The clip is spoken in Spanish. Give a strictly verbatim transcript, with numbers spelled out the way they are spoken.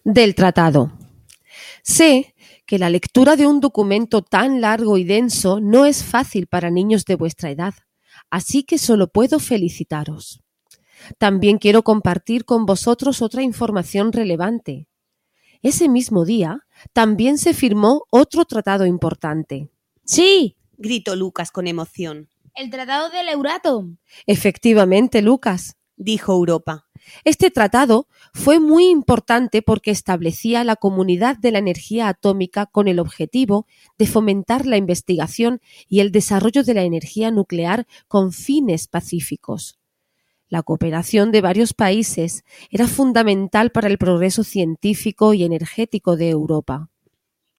del tratado. Sé que la lectura de un documento tan largo y denso no es fácil para niños de vuestra edad, así que solo puedo felicitaros. También quiero compartir con vosotros otra información relevante. Ese mismo día también se firmó otro tratado importante. ¡Sí!, gritó Lucas con emoción. El tratado del Euratom. Efectivamente, Lucas, dijo Europa. Este tratado fue muy importante porque establecía la Comunidad de la Energía Atómica con el objetivo de fomentar la investigación y el desarrollo de la energía nuclear con fines pacíficos. La cooperación de varios países era fundamental para el progreso científico y energético de Europa.